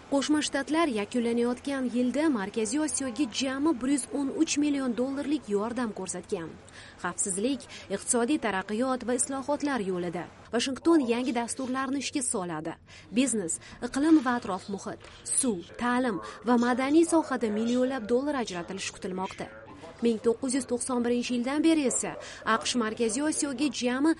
Qo'shma Shtatlar yakunlanayotgan yilda Markaziy Osiyoga jami $113 million yordam ko'rsatgan. Xavfsizlik, iqtisodiy taraqqiyot va islohotlar yo'lida Washington yangi dasturlarni ishga soladi. Biznes, iqlim va atrof muhit, suv, ta'lim va madaniy sohada millionlab dollar ajratilishi kutilmoqda. 1991 yildan beri esa AQSh Markaziy Osiyoga jami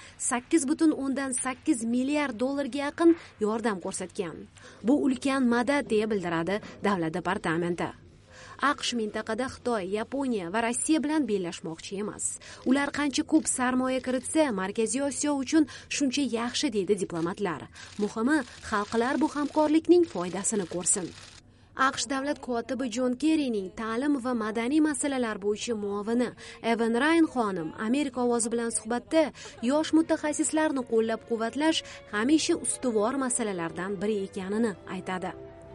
$8,8 milliard yaqin yordam ko'rsatgan. Bu ulkan madad deya bildiradi Davlat departamenti. AQSh mintaqada Xitoy, Yaponiya va Rossiya bilan bellashmoqchi emas. Ular qancha ko'p sarmoya kiritsa, Markaziy Osiyo uchun shuncha yaxshi deydi diplomatlar. Muhimi, xalqlar bu hamkorlikning foydasini ko'rsin. AQSh davlat kotibi Jon Kerrining ta'lim va madaniy masalalar bo'yicha muovini Evan Ryan xonim Amerika ovozi bilan suhbatda yosh mutaxassislarni qo'llab-quvvatlash hamisha ustuvor masalalardan biri ekanini aytadi.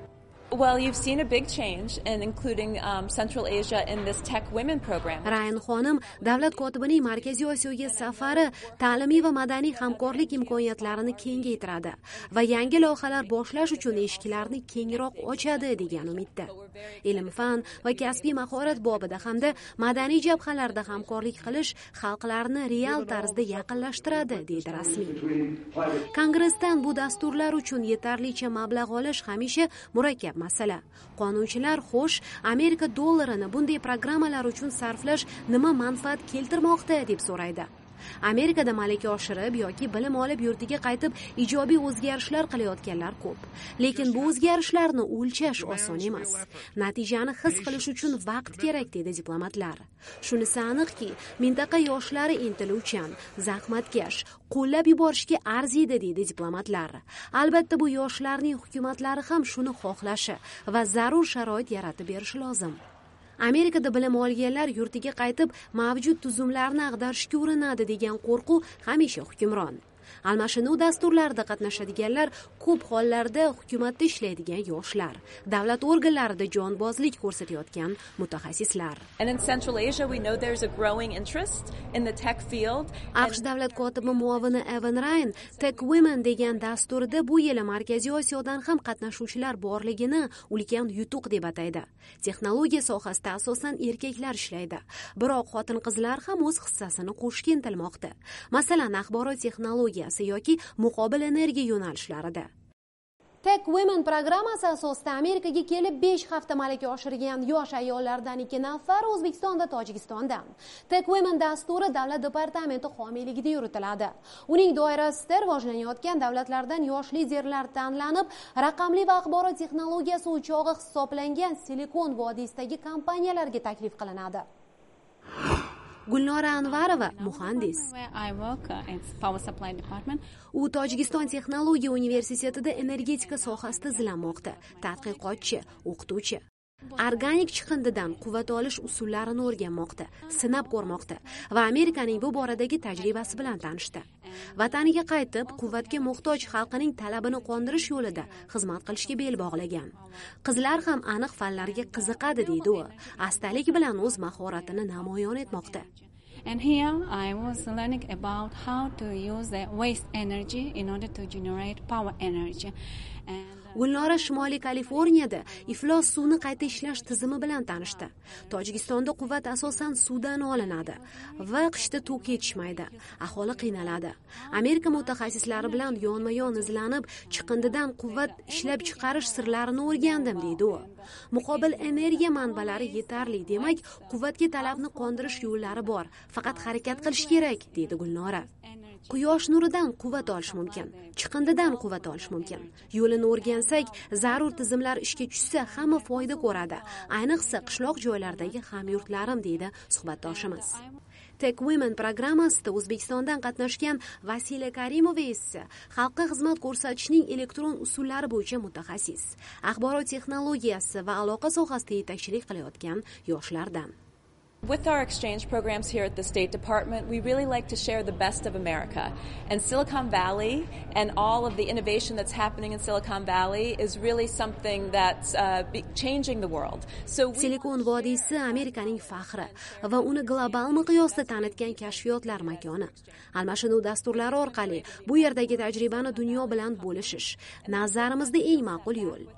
Well, you've seen a big change, and including Central Asia in this Tech Women program. Ryan xonim davlat kotibining Markaziy Osiyoga safari ta'limiy va madaniy hamkorlik imkoniyatlarini kengaytiradi va yangi loyihalar boshlash uchun eshiklarni kengroq ochadi degan umidda. Ilm-fan va kasbiy mahorat bobida hamda madaniy jabhalarda hamkorlik qilish xalqlarni real tarzda yaqinlashtiradi, deydi rasmiy. Kongressdan bu dasturlar uchun yetarlicha mablag' olish hamisha murakkab masala. Qonunchilar xo'sh, Amerika dollarini bunday programmalar uchun sarflash nima manfaat keltirmoqda deb so'raydi. Amerikada malaka oshirib yoki bilim olib yurtiga qaytib ijobiy o'zgarishlar qilayotganlar ko'p. Lekin bu o'zgarishlarni o'lchash oson emas. Natijani his qilish uchun vaqt kerak deydi diplomatlar. Shunisi aniqki, mintaqa yoshlari intiluvchan, zahmatkash, qo'llab yuborishga arziydi deydi diplomatlar. Albatta bu yoshlarning hukumatlari ham shuni xohlashi va zarur sharoit yaratib berishi lozim. Amerikada bilim olganlar yurtiga qaytib mavjud tuzumlarni ag'darishga urinadi degan qo'rquv hamisha hukmron. Almashinuv dasturlarida qatnashadiganlar ko'p hollarda hukumatda ishlaydigan yoshlar, davlat organlarida jonbozlik ko'rsatayotgan mutaxassislar. And in Central Asia we know there's a growing interest in the tech field. AQSh davlat kotibi muovini Evan Ryan Tech Women degan dasturida bu yil Markaziy Osiyodan ham qatnashuvchilar borligini ulkan yutuq deb ataydi. Texnologiya sohasida asosan erkaklar ishlaydi, biroq xotin-qizlar ham o'z hissasini qo'shishga intilmoqda. Masalan, axborot texnologiyasi yoki muqobil energiya yo'nalishlarida. Tech Women programmasi asosida Amerikaga kelib 5 hafta malaka oshirgan yosh ayollardan 2 nafar O'zbekistonda, Tojikistondan. Tech Women dasturi davlat departamenti homiyligida yuritiladi. Uning doirasida rivojlanayotgan davlatlardan yosh liderlar tanlanib, raqamli va axborot texnologiyasi o'chog'i hisoblangan Silikon vodiysidagi kompaniyalarga taklif qilinadi. Gulnora Anvarova muhandis. U Tojikiston texnologiya universitetida energetika sohasida izlanmoqda. Tadqiqotchi, o'qituvchi. Organik chiqindidan quvvat olish usullarini o'rganmoqda, sinab ko'rmoqda va Amerikaning bu boradagi tajribasi bilan tanishdi. Vataniga qaytib, quvvatga muhtoj xalqining talabini qondirish yo'lida xizmat qilishga bel bog'lagan. Qizlar ham aniq fanlarga qiziqadi deydi u. Astalik bilan o'z mahoratini namoyon etmoqda. And here I was learning about how to use the waste energy in order to generate power energy. Gulnora Shimoliy Kaliforniyada iflos suvni qayta ishlash tizimi bilan tanishdi. Tojikistonda quvvat asosan suvdan olinadi va qishda tok yetishmaydi. Aholi qiynaladi. Amerika mutaxassislari bilan yonma-yon izlanib, chiqindidan quvvat ishlab chiqarish sirlarini o'rgandim deydi u. Muqobil energiya manbalari yetarli, demak, quvvatga talabni qondirish yo'llari bor. Faqat harakat qilish kerak, deydi Gulnora. Quyosh nuridan quvvat olish mumkin, chiqindidan quvvat olish mumkin. Yo'lini o'rgansak, zarur tizimlar ishga tushsa, hamma foyda ko'radi. Ayniqsa qishloq joylardagi hamyurtlarim, deydi suhbatdoshimiz. Tech Women programmasida O'zbekistondan qatnashgan Vasila Karimova esa xalqqa xizmat ko'rsatishning elektron usullari bo'yicha mutaxassis. Axborot texnologiyasi va aloqa sohasida yetakchilik qilayotgan yoshlardan. With our exchange programs here at the State Department, we really like to share the best of America. And Silicon Valley and all of the innovation that's happening in Silicon Valley is really something that's changing the world. Silikon vodiysi Amerikaning faxri va uni global miqyosda tanitgan kashfiyotlar makoni. Almashinuv dasturlari orqali bu yerdagi tajribani dunyo bilan bo'lishish nazarimizda eng ma'qul yo'l.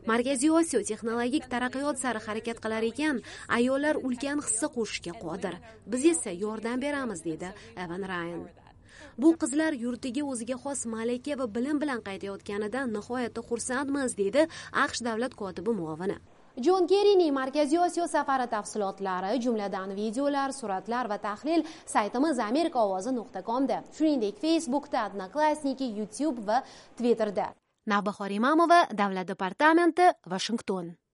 Markaziy Osiyo texnologik taraqqiyot sari harakat qilar ekan, ayollar ulkan hissa qo'shishga qodir. Biz esa yordam beramiz, dedi Evan Ryan. Bu qizlar yurtiga o'ziga xos malaka va bilim bilan qaytayotganidan nihoyatda xursandmiz, dedi AQSh davlat kotibi muovini. Jon Kerrining Markaziy Osiyo safari tafsilotlari, jumladan videolar, suratlar va tahlil saytimiz amerikaovozi.com da, shuningdek Facebookda, Odnoklassniki, YouTube va Twitterda. Navbahor Imamova, Davlat departamenti, Washington.